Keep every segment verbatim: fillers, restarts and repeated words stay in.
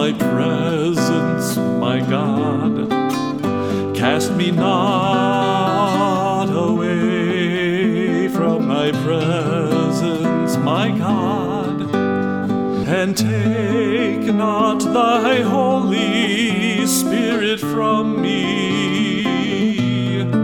thy presence, my God. Cast me not away from thy presence, my God, and take not thy Holy Spirit from me.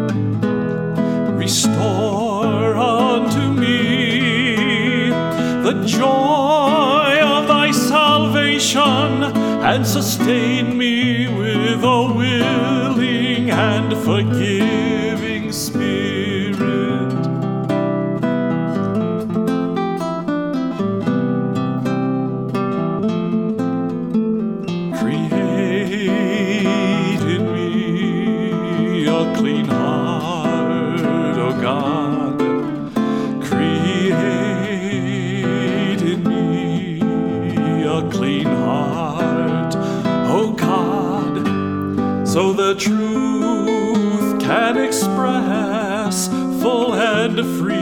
Restore unto me the joy of thy salvation, and sustain me with a willing and forgiving spirit. Create in me a clean heart, O God. Create in me a clean heart, O God, so the truth can express full and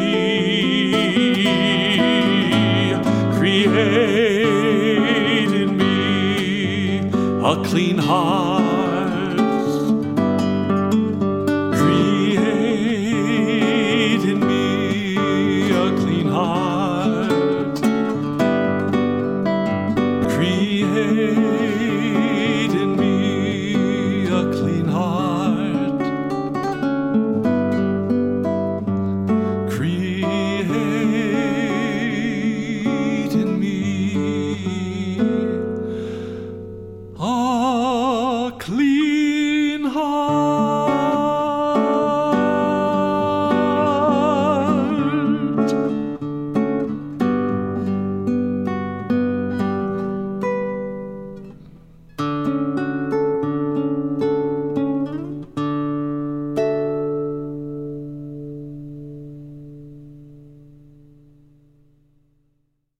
free. Create in me a clean heart,